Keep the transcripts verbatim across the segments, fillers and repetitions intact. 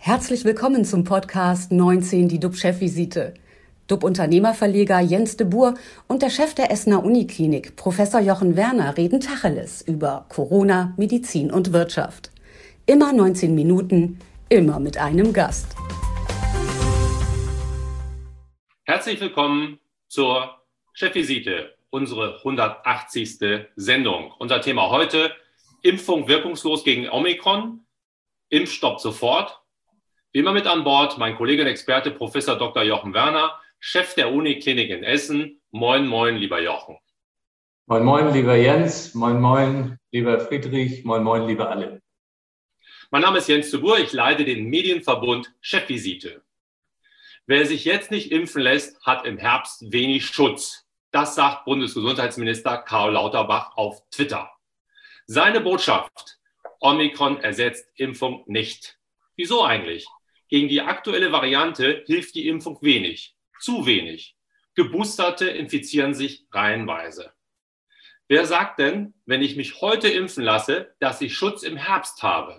Herzlich willkommen zum Podcast neunzehn, die D U B-Chefvisite. D U B-Unternehmerverleger Jens de Boer und der Chef der Essener Uniklinik, Professor Jochen Werner, reden Tacheles über Corona, Medizin und Wirtschaft. Immer neunzehn Minuten, immer mit einem Gast. Herzlich willkommen zur Chefvisite, unsere hundertachtzigste Sendung. Unser Thema heute: Impfung wirkungslos gegen Omikron, Impfstopp sofort. Wie immer mit an Bord mein Kollege und Experte Professor Doktor Jochen Werner, Chef der Uniklinik in Essen. Moin, moin, lieber Jochen. Moin, moin, lieber Jens. Moin, moin, lieber Friedrich. Moin, moin, liebe alle. Mein Name ist Jens de Boer. Ich leite den Medienverbund Chefvisite. Wer sich jetzt nicht impfen lässt, hat im Herbst wenig Schutz. Das sagt Bundesgesundheitsminister Karl Lauterbach auf Twitter. Seine Botschaft: Omikron ersetzt Impfung nicht. Wieso eigentlich? Gegen die aktuelle Variante hilft die Impfung wenig, zu wenig. Geboosterte infizieren sich reihenweise. Wer sagt denn, wenn ich mich heute impfen lasse, dass ich Schutz im Herbst habe?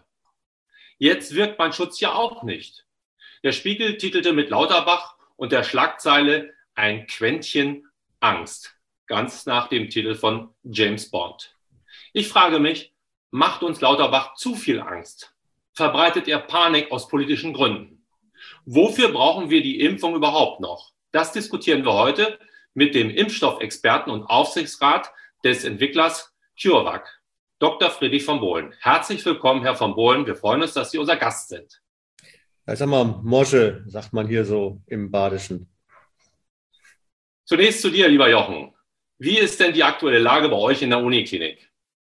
Jetzt wirkt mein Schutz ja auch nicht. Der Spiegel titelte mit Lauterbach und der Schlagzeile ein Quäntchen Angst, ganz nach dem Titel von James Bond. Ich frage mich, macht uns Lauterbach zu viel Angst? Verbreitet er Panik aus politischen Gründen? Wofür brauchen wir die Impfung überhaupt noch? Das diskutieren wir heute mit dem Impfstoffexperten und Aufsichtsrat des Entwicklers CureVac, Doktor Friedrich von Bohlen. Herzlich willkommen, Herr von Bohlen. Wir freuen uns, dass Sie unser Gast sind. Ja, sag mal, Mosche, sagt man hier so im Badischen. Zunächst zu dir, lieber Jochen. Wie ist denn die aktuelle Lage bei euch in der Uniklinik?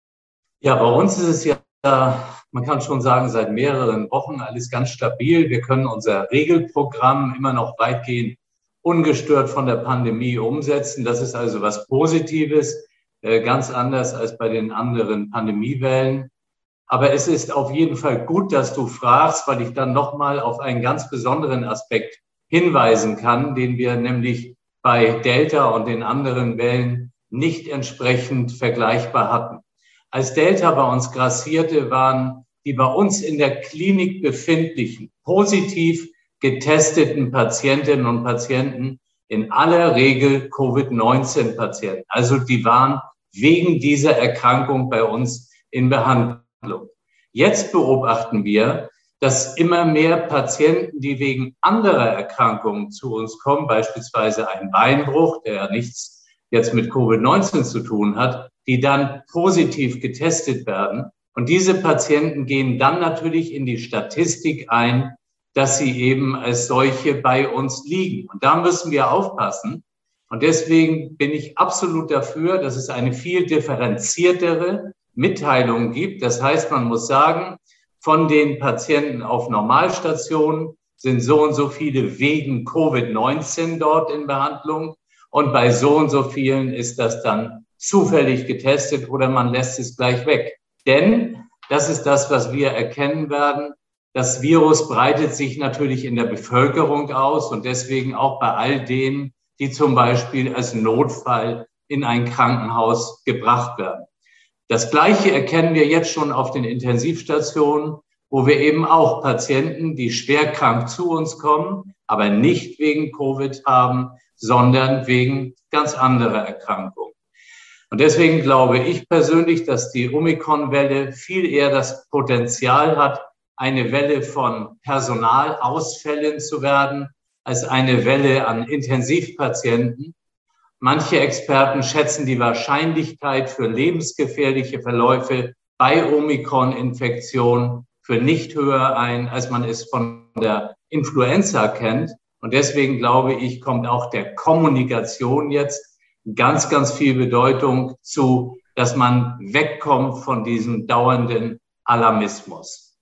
Ja, bei uns ist es ja, man kann schon sagen, seit mehreren Wochen alles ganz stabil. Wir können unser Regelprogramm immer noch weitgehend ungestört von der Pandemie umsetzen. Das ist also was Positives, ganz anders als bei den anderen Pandemiewellen. Aber es ist auf jeden Fall gut, dass du fragst, weil ich dann nochmal auf einen ganz besonderen Aspekt hinweisen kann, den wir nämlich bei Delta und den anderen Wellen nicht entsprechend vergleichbar hatten. Als Delta bei uns grassierte, waren die bei uns in der Klinik befindlichen, positiv getesteten Patientinnen und Patienten in aller Regel Covid neunzehn Patienten. Also die waren wegen dieser Erkrankung bei uns in Behandlung. Jetzt beobachten wir, dass immer mehr Patienten, die wegen anderer Erkrankungen zu uns kommen, beispielsweise ein Beinbruch, der ja nichts jetzt mit Covid neunzehn zu tun hat, die dann positiv getestet werden. Und diese Patienten gehen dann natürlich in die Statistik ein, dass sie eben als solche bei uns liegen. Und da müssen wir aufpassen. Und deswegen bin ich absolut dafür, dass es eine viel differenziertere Mitteilung gibt. Das heißt, man muss sagen, von den Patienten auf Normalstationen sind so und so viele wegen Covid neunzehn dort in Behandlung. Und bei so und so vielen ist das dann zufällig getestet oder man lässt es gleich weg. Denn das ist das, was wir erkennen werden. Das Virus breitet sich natürlich in der Bevölkerung aus und deswegen auch bei all denen, die zum Beispiel als Notfall in ein Krankenhaus gebracht werden. Das Gleiche erkennen wir jetzt schon auf den Intensivstationen, wo wir eben auch Patienten, die schwer krank zu uns kommen, aber nicht wegen Covid haben, sondern wegen ganz anderer Erkrankungen. Und deswegen glaube ich persönlich, dass die Omikron-Welle viel eher das Potenzial hat, eine Welle von Personalausfällen zu werden, als eine Welle an Intensivpatienten. Manche Experten schätzen die Wahrscheinlichkeit für lebensgefährliche Verläufe bei Omikron-Infektion für nicht höher ein, als man es von der Influenza kennt. Und deswegen glaube ich, kommt auch der Kommunikation jetzt ganz, ganz viel Bedeutung zu, dass man wegkommt von diesem dauernden Alarmismus.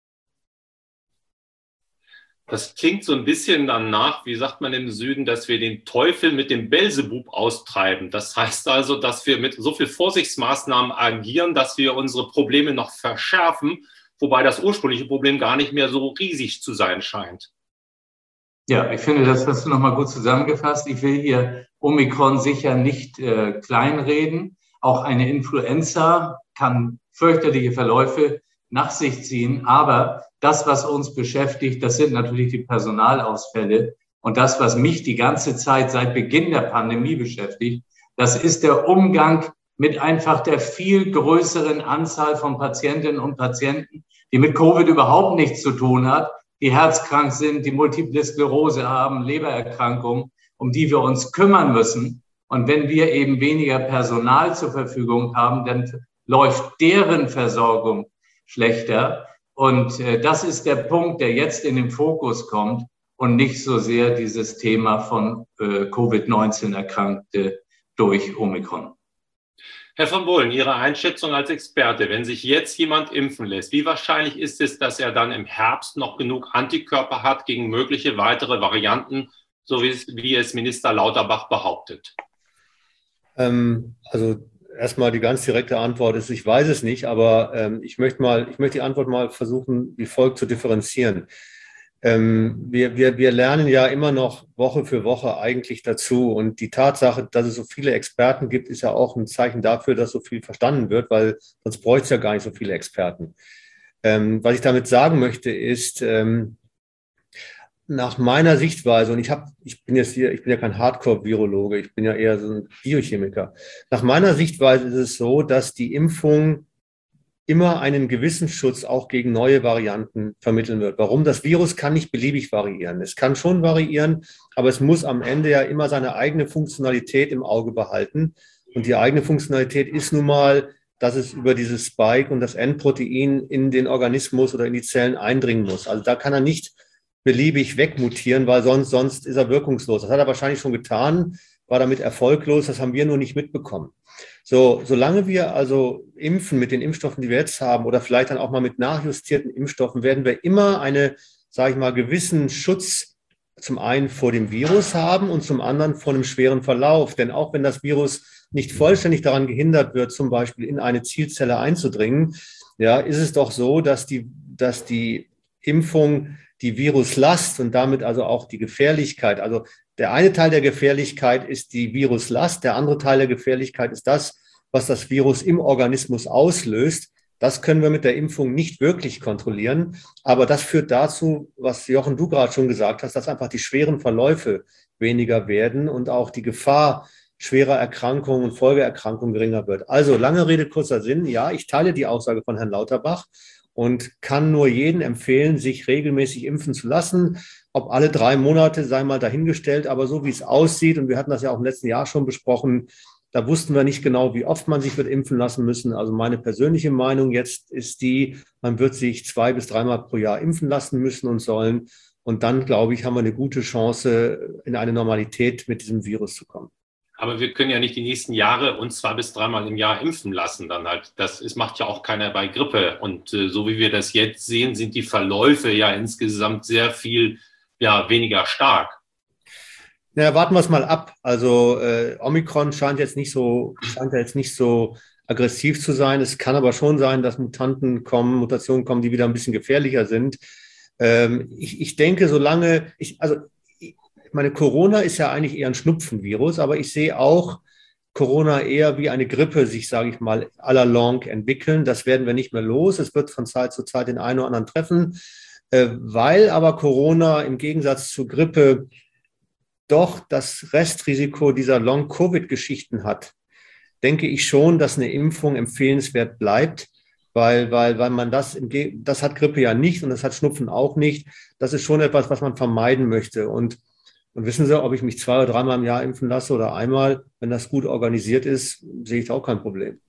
Das klingt so ein bisschen danach, wie sagt man im Süden, dass wir den Teufel mit dem Belzebub austreiben. Das heißt also, dass wir mit so viel Vorsichtsmaßnahmen agieren, dass wir unsere Probleme noch verschärfen, wobei das ursprüngliche Problem gar nicht mehr so riesig zu sein scheint. Ja, ich finde, das hast du nochmal gut zusammengefasst. Ich will hier Omikron sicher nicht äh, kleinreden. Auch eine Influenza kann fürchterliche Verläufe nach sich ziehen. Aber das, was uns beschäftigt, das sind natürlich die Personalausfälle. Und das, was mich die ganze Zeit seit Beginn der Pandemie beschäftigt, das ist der Umgang mit einfach der viel größeren Anzahl von Patientinnen und Patienten, die mit Covid überhaupt nichts zu tun hat, die herzkrank sind, die Multiple Sklerose haben, Lebererkrankungen, um die wir uns kümmern müssen. Und wenn wir eben weniger Personal zur Verfügung haben, dann läuft deren Versorgung schlechter. Und äh, das ist der Punkt, der jetzt in den Fokus kommt und nicht so sehr dieses Thema von äh, Covid neunzehn Erkrankte durch Omikron. Herr von Bohlen, Ihre Einschätzung als Experte, wenn sich jetzt jemand impfen lässt, wie wahrscheinlich ist es, dass er dann im Herbst noch genug Antikörper hat gegen mögliche weitere Varianten, so wie es, wie es Minister Lauterbach behauptet? Ähm, also erstmal die ganz direkte Antwort ist, ich weiß es nicht, aber ähm, ich möchte mal, ich möchte die Antwort mal versuchen, wie folgt zu differenzieren. Ähm, wir, wir, wir lernen ja immer noch Woche für Woche eigentlich dazu. Und die Tatsache, dass es so viele Experten gibt, ist ja auch ein Zeichen dafür, dass so viel verstanden wird, weil sonst bräuchte es ja gar nicht so viele Experten. Ähm, was ich damit sagen möchte, ist, ähm, nach meiner Sichtweise, und ich habe, ich bin jetzt hier, ich bin ja kein Hardcore-Virologe, ich bin ja eher so ein Biochemiker. Nach meiner Sichtweise ist es so, dass die Impfung immer einen gewissen Schutz auch gegen neue Varianten vermitteln wird. Warum? Das Virus kann nicht beliebig variieren. Es kann schon variieren, aber es muss am Ende ja immer seine eigene Funktionalität im Auge behalten. Und die eigene Funktionalität ist nun mal, dass es über dieses Spike und das N-Protein in den Organismus oder in die Zellen eindringen muss. Also da kann er nicht beliebig wegmutieren, weil sonst, sonst ist er wirkungslos. Das hat er wahrscheinlich schon getan, war damit erfolglos. Das haben wir nur nicht mitbekommen. So, solange wir also impfen mit den Impfstoffen, die wir jetzt haben, oder vielleicht dann auch mal mit nachjustierten Impfstoffen, werden wir immer eine, sage ich mal, gewissen Schutz zum einen vor dem Virus haben und zum anderen vor einem schweren Verlauf. Denn auch wenn das Virus nicht vollständig daran gehindert wird, zum Beispiel in eine Zielzelle einzudringen, ja, ist es doch so, dass die, dass die Impfung die Viruslast und damit also auch die Gefährlichkeit, also der eine Teil der Gefährlichkeit ist die Viruslast, der andere Teil der Gefährlichkeit ist das, was das Virus im Organismus auslöst. Das können wir mit der Impfung nicht wirklich kontrollieren. Aber das führt dazu, was Jochen, du gerade schon gesagt hast, dass einfach die schweren Verläufe weniger werden und auch die Gefahr schwerer Erkrankungen und Folgeerkrankungen geringer wird. Also lange Rede, kurzer Sinn. Ja, ich teile die Aussage von Herrn Lauterbach und kann nur jedem empfehlen, sich regelmäßig impfen zu lassen. Ob alle drei Monate, sei mal dahingestellt, aber so wie es aussieht, und wir hatten das ja auch im letzten Jahr schon besprochen, da wussten wir nicht genau, wie oft man sich wird impfen lassen müssen. Also meine persönliche Meinung jetzt ist die, man wird sich zwei bis dreimal pro Jahr impfen lassen müssen und sollen. Und dann, glaube ich, haben wir eine gute Chance, in eine Normalität mit diesem Virus zu kommen. Aber wir können ja nicht die nächsten Jahre uns zwei bis dreimal im Jahr impfen lassen dann halt. Das ist, macht ja auch keiner bei Grippe. Und äh, so wie wir das jetzt sehen, sind die Verläufe ja insgesamt sehr viel ja, weniger stark. Na, warten wir es mal ab. Also äh, Omikron scheint jetzt nicht so, scheint ja jetzt nicht so aggressiv zu sein. Es kann aber schon sein, dass Mutanten kommen, Mutationen kommen, die wieder ein bisschen gefährlicher sind. Ähm, ich, ich denke, solange ich, also ich meine, Corona ist ja eigentlich eher ein Schnupfenvirus, aber ich sehe auch Corona eher wie eine Grippe sich, sage ich mal, à la longue entwickeln. Das werden wir nicht mehr los. Es wird von Zeit zu Zeit den einen oder anderen treffen, äh, weil aber Corona im Gegensatz zur Grippe doch das Restrisiko dieser Long-Covid-Geschichten hat, denke ich schon, dass eine Impfung empfehlenswert bleibt, weil, weil, weil man das, im Ge- das hat Grippe ja nicht und das hat Schnupfen auch nicht. Das ist schon etwas, was man vermeiden möchte. Und, und wissen Sie, ob ich mich zwei oder dreimal im Jahr impfen lasse oder einmal, wenn das gut organisiert ist, sehe ich da auch kein Problem.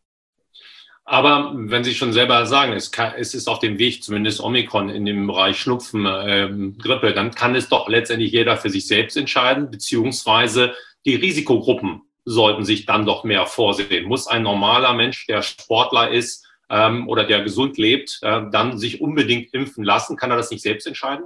Aber wenn Sie schon selber sagen, es, kann, es ist auf dem Weg, zumindest Omikron in dem Bereich Schnupfen, ähm, Grippe, dann kann es doch letztendlich jeder für sich selbst entscheiden, beziehungsweise die Risikogruppen sollten sich dann doch mehr vorsehen. Muss ein normaler Mensch, der Sportler ist ähm, oder der gesund lebt, äh, dann sich unbedingt impfen lassen? Kann er das nicht selbst entscheiden?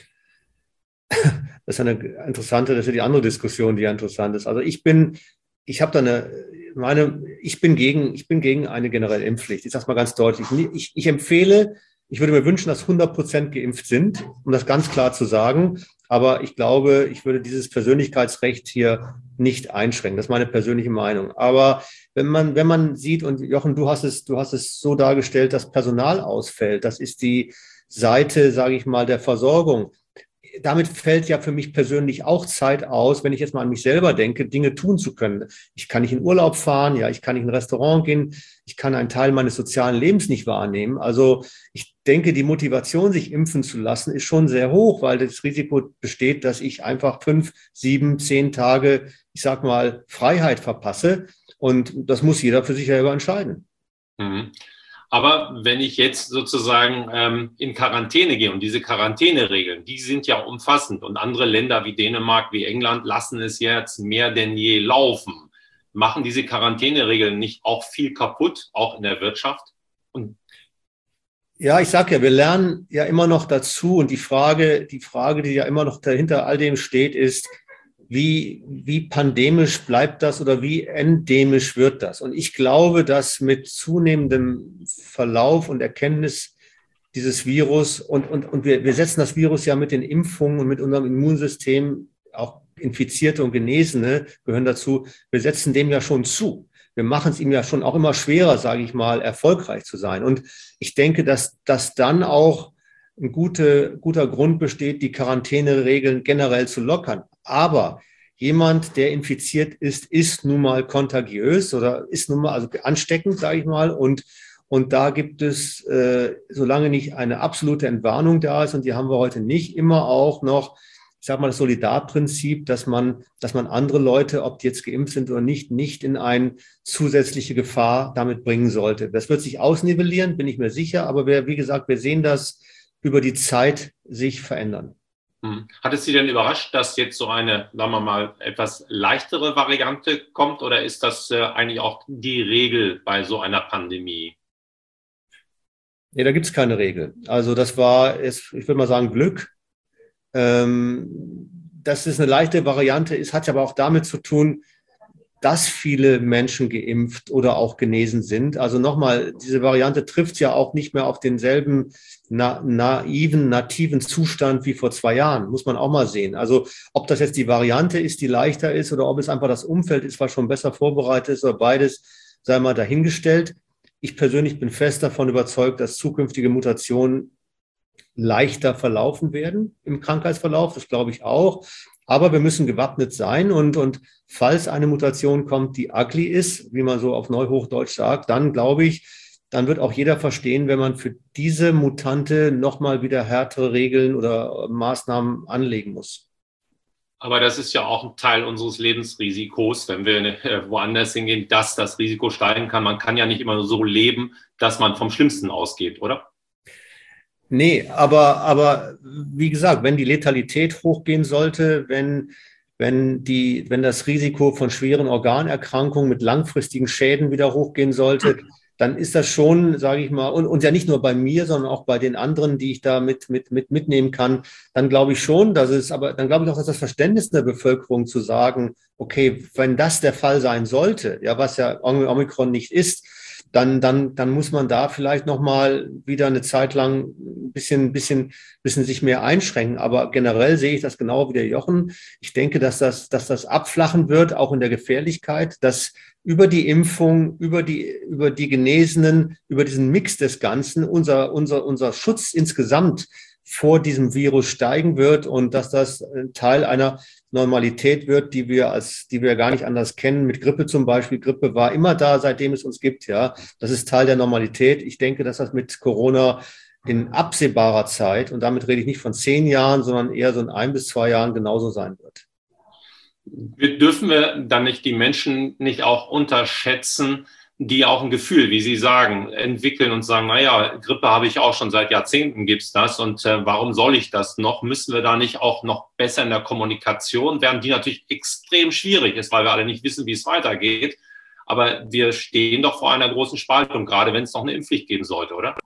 Das ist eine interessante, das ist ja die andere Diskussion, die ja interessant ist. Also ich bin, ich habe da eine, meine, ich bin gegen, ich bin gegen eine generelle Impfpflicht. Ich sage es mal ganz deutlich. Ich, ich empfehle Ich würde mir wünschen, dass hundert Prozent geimpft sind, um das ganz klar zu sagen. Aber ich glaube, ich würde dieses Persönlichkeitsrecht hier nicht einschränken. Das ist meine persönliche Meinung. Aber wenn man, wenn man sieht, und Jochen, du hast es, du hast es so dargestellt, dass Personal ausfällt, das ist die Seite, sage ich mal, der Versorgung. Damit fällt ja für mich persönlich auch Zeit aus, wenn ich jetzt mal an mich selber denke, Dinge tun zu können. Ich kann nicht in Urlaub fahren, ja, ich kann nicht in ein Restaurant gehen, ich kann einen Teil meines sozialen Lebens nicht wahrnehmen. Also ich denke, die Motivation, sich impfen zu lassen, ist schon sehr hoch, weil das Risiko besteht, dass ich einfach fünf, sieben, zehn Tage, ich sag mal, Freiheit verpasse. Und das muss jeder für sich selber entscheiden. Mhm. Aber wenn ich jetzt sozusagen ähm, in Quarantäne gehe und diese Quarantäneregeln, die sind ja umfassend und andere Länder wie Dänemark, wie England lassen es jetzt mehr denn je laufen. Machen diese Quarantäneregeln nicht auch viel kaputt, auch in der Wirtschaft? Und ja, ich sage ja, wir lernen ja immer noch dazu und die Frage, die Frage, die ja immer noch dahinter all dem steht, ist, Wie, wie pandemisch bleibt das oder wie endemisch wird das? Und ich glaube, dass mit zunehmendem Verlauf und Erkenntnis dieses Virus und, und, und wir, wir setzen das Virus ja mit den Impfungen und mit unserem Immunsystem, auch Infizierte und Genesene gehören dazu, wir setzen dem ja schon zu. Wir machen es ihm ja schon auch immer schwerer, sage ich mal, erfolgreich zu sein. Und ich denke, dass, dass dann auch ein gute, guter Grund besteht, die Quarantäneregeln generell zu lockern. Aber jemand, der infiziert ist, ist nun mal kontagiös oder ist nun mal also ansteckend, sage ich mal. Und, und da gibt es, äh, solange nicht eine absolute Entwarnung da ist, und die haben wir heute nicht, immer auch noch, ich sage mal, das Solidarprinzip, dass man, dass man andere Leute, ob die jetzt geimpft sind oder nicht, nicht in eine zusätzliche Gefahr damit bringen sollte. Das wird sich ausnivellieren, bin ich mir sicher. Aber wir, wie gesagt, wir sehen das über die Zeit sich verändern. Hat es Sie denn überrascht, dass jetzt so eine, sagen wir mal, etwas leichtere Variante kommt oder ist das äh, eigentlich auch die Regel bei so einer Pandemie? Nee, da gibt es keine Regel. Also das war, ich würde mal sagen, Glück. Ähm, dass es eine leichte Variante ist, hat aber auch damit zu tun, dass viele Menschen geimpft oder auch genesen sind. Also nochmal, diese Variante trifft ja auch nicht mehr auf denselben na, naiven, nativen Zustand wie vor zwei Jahren, muss man auch mal sehen. Also ob das jetzt die Variante ist, die leichter ist, oder ob es einfach das Umfeld ist, was schon besser vorbereitet ist, oder beides, sei mal dahingestellt. Ich persönlich bin fest davon überzeugt, dass zukünftige Mutationen leichter verlaufen werden im Krankheitsverlauf. Das glaube ich auch. Aber wir müssen gewappnet sein und, und falls eine Mutation kommt, die ugly ist, wie man so auf Neuhochdeutsch sagt, dann glaube ich, dann wird auch jeder verstehen, wenn man für diese Mutante nochmal wieder härtere Regeln oder Maßnahmen anlegen muss. Aber das ist ja auch ein Teil unseres Lebensrisikos, wenn wir woanders hingehen, dass das Risiko steigen kann. Man kann ja nicht immer nur so leben, dass man vom Schlimmsten ausgeht, oder? Nee, aber, aber wie gesagt, wenn die Letalität hochgehen sollte, wenn, wenn, die, wenn das Risiko von schweren Organerkrankungen mit langfristigen Schäden wieder hochgehen sollte, dann ist das schon, sage ich mal, und, und ja nicht nur bei mir, sondern auch bei den anderen, die ich da mit, mit, mit mitnehmen kann, dann glaube ich schon, dass es, aber dann glaube ich auch, dass das Verständnis der Bevölkerung zu sagen, okay, wenn das der Fall sein sollte, ja, was ja Omikron nicht ist, dann, dann, dann muss man da vielleicht nochmal wieder eine Zeit lang ein bisschen, bisschen, bisschen sich mehr einschränken. Aber generell sehe ich das genau wie der Jochen. Ich denke, dass das, dass das abflachen wird, auch in der Gefährlichkeit, dass über die Impfung, über die, über die Genesenen, über diesen Mix des Ganzen unser, unser, unser Schutz insgesamt vor diesem Virus steigen wird und dass das Teil einer Normalität wird, die wir als, die wir gar nicht anders kennen. Mit Grippe zum Beispiel. Grippe war immer da, seitdem es uns gibt. Ja, das ist Teil der Normalität. Ich denke, dass das mit Corona in absehbarer Zeit, und damit rede ich nicht von zehn Jahren, sondern eher so in ein bis zwei Jahren genauso sein wird. Wir dürfen wir dann nicht die Menschen nicht auch unterschätzen, die auch ein Gefühl, wie Sie sagen, entwickeln und sagen, naja, Grippe habe ich auch schon seit Jahrzehnten, gibt's das und äh, warum soll ich das noch? Müssen wir da nicht auch noch besser in der Kommunikation werden, die natürlich extrem schwierig ist, weil wir alle nicht wissen, wie es weitergeht. Aber wir stehen doch vor einer großen Spaltung, gerade wenn es noch eine Impfpflicht geben sollte, oder?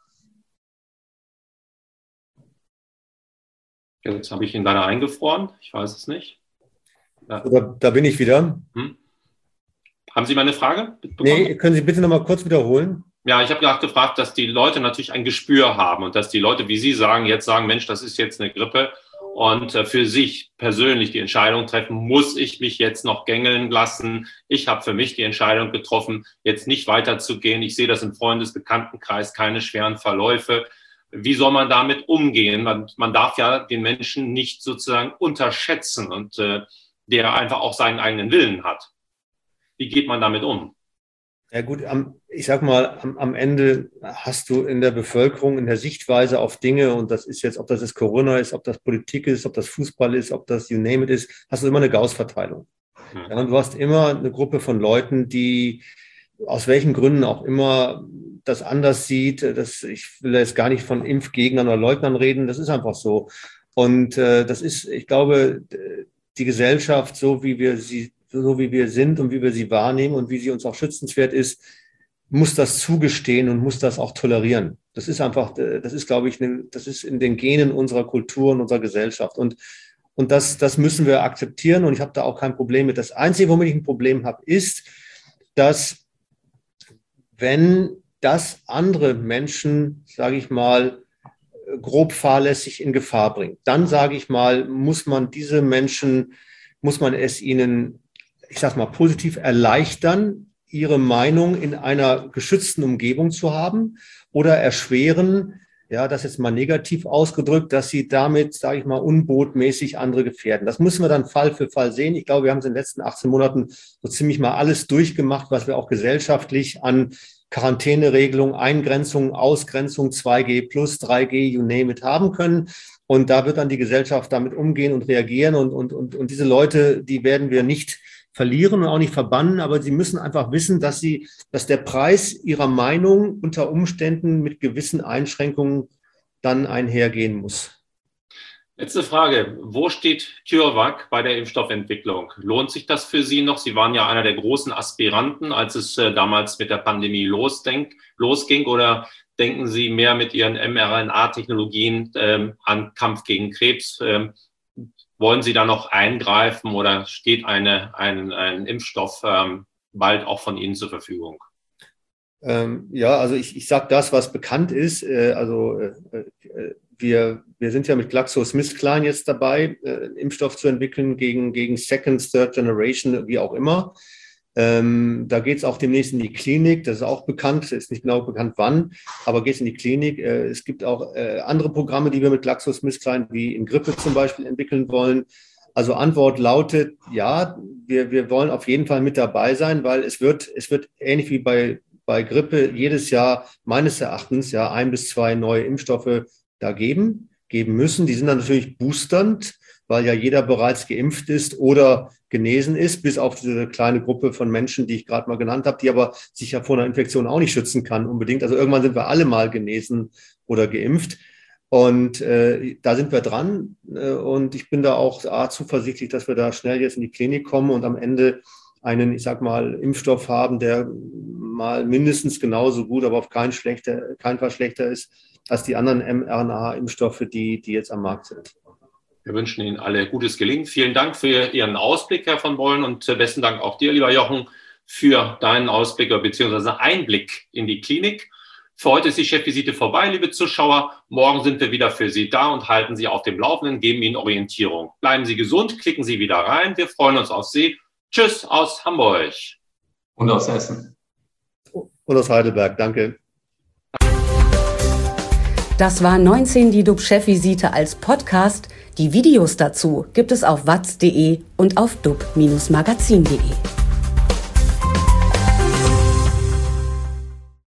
Jetzt habe ich ihn leider eingefroren, ich weiß es nicht. Ja. Da, da bin ich wieder. Hm. Haben Sie meine Frage bekommen? Nee, können Sie bitte noch mal kurz wiederholen? Ja, ich habe gerade gefragt, dass die Leute natürlich ein Gespür haben und dass die Leute, wie Sie sagen, jetzt sagen, Mensch, das ist jetzt eine Grippe und für sich persönlich die Entscheidung treffen, muss ich mich jetzt noch gängeln lassen? Ich habe für mich die Entscheidung getroffen, jetzt nicht weiterzugehen. Ich sehe das im Freundesbekanntenkreis, keine schweren Verläufe. Wie soll man damit umgehen? Man, man darf ja den Menschen nicht sozusagen unterschätzen und äh, der einfach auch seinen eigenen Willen hat. Wie geht man damit um? Ja gut, am, ich sag mal, am, am Ende hast du in der Bevölkerung, in der Sichtweise auf Dinge, und das ist jetzt, ob das jetzt Corona ist, ob das Politik ist, ob das Fußball ist, ob das you name it ist, hast du immer eine Gaußverteilung. Hm. Ja, und du hast immer eine Gruppe von Leuten, die aus welchen Gründen auch immer das anders sieht. Das, ich will jetzt gar nicht von Impfgegnern oder Leugnern reden, das ist einfach so. Und äh, das ist, ich glaube, die Gesellschaft, so wie wir sie so wie wir sind und wie wir sie wahrnehmen und wie sie uns auch schützenswert ist, muss das zugestehen und muss das auch tolerieren. Das ist einfach, das ist, glaube ich, eine, das ist in den Genen unserer Kultur und unserer Gesellschaft. Und, und das, das müssen wir akzeptieren und ich habe da auch kein Problem mit. Das Einzige, womit ich ein Problem habe, ist, dass wenn das andere Menschen, sage ich mal, grob fahrlässig in Gefahr bringt, dann sage ich mal, muss man diese Menschen, muss man es ihnen, ich sage mal, positiv erleichtern, ihre Meinung in einer geschützten Umgebung zu haben oder erschweren, ja, das jetzt mal negativ ausgedrückt, dass sie damit, sage ich mal, unbotmäßig andere gefährden. Das müssen wir dann Fall für Fall sehen. Ich glaube, wir haben es in den letzten achtzehn Monaten so ziemlich mal alles durchgemacht, was wir auch gesellschaftlich an Quarantäneregelungen, Eingrenzungen, Ausgrenzung, zwei G plus, drei G, you name it, haben können. Und da wird dann die Gesellschaft damit umgehen und reagieren. Und, und, und, und diese Leute, die werden wir nicht verlieren und auch nicht verbannen, aber sie müssen einfach wissen, dass sie, dass der Preis ihrer Meinung unter Umständen mit gewissen Einschränkungen dann einhergehen muss. Letzte Frage. Wo steht CureVac bei der Impfstoffentwicklung? Lohnt sich das für Sie noch? Sie waren ja einer der großen Aspiranten, als es äh, damals mit der Pandemie losdenk, losging. Oder denken Sie mehr mit Ihren mRNA-Technologien ähm, an Kampf gegen Krebs? Ähm, wollen Sie da noch eingreifen oder steht eine, ein, ein Impfstoff ähm, bald auch von Ihnen zur Verfügung? Ähm, ja, also ich, ich sage das, was bekannt ist. Äh, also äh, äh, wir, wir sind ja mit GlaxoSmithKline jetzt dabei, äh, einen Impfstoff zu entwickeln gegen, gegen Second, Third Generation, wie auch immer. Ähm, da geht es auch demnächst in die Klinik, das ist auch bekannt, ist nicht genau bekannt wann, aber geht es in die Klinik. Äh, es gibt auch äh, andere Programme, die wir mit GlaxoSmithKline wie in Grippe zum Beispiel entwickeln wollen. Also Antwort lautet, ja, wir, wir wollen auf jeden Fall mit dabei sein, weil es wird, es wird ähnlich wie bei, bei Grippe jedes Jahr meines Erachtens ja ein bis zwei neue Impfstoffe da geben, geben müssen. Die sind dann natürlich boosternd, weil ja jeder bereits geimpft ist oder genesen ist, bis auf diese kleine Gruppe von Menschen, die ich gerade mal genannt habe, die aber sich ja vor einer Infektion auch nicht schützen kann unbedingt. Also irgendwann sind wir alle mal genesen oder geimpft. Und äh, da sind wir dran. Äh, und ich bin da auch ah, zuversichtlich, dass wir da schnell jetzt in die Klinik kommen und am Ende einen, ich sag mal, Impfstoff haben, der mal mindestens genauso gut, aber auf keinen, schlechter, keinen Fall schlechter ist als die anderen mRNA-Impfstoffe, die, die jetzt am Markt sind. Wir wünschen Ihnen alle gutes Gelingen. Vielen Dank für Ihren Ausblick, Herr von Bolln, und besten Dank auch dir, lieber Jochen, für deinen Ausblick bzw. Einblick in die Klinik. Für heute ist die Chefvisite vorbei, liebe Zuschauer. Morgen sind wir wieder für Sie da und halten Sie auf dem Laufenden, geben Ihnen Orientierung. Bleiben Sie gesund, klicken Sie wieder rein. Wir freuen uns auf Sie. Tschüss aus Hamburg. Und aus Essen. Und aus Heidelberg. Danke. Das war neunzehn die D U B-Chefvisite als Podcast. Die Videos dazu gibt es auf watz punkt de und auf dub Bindestrich magazin punkt de.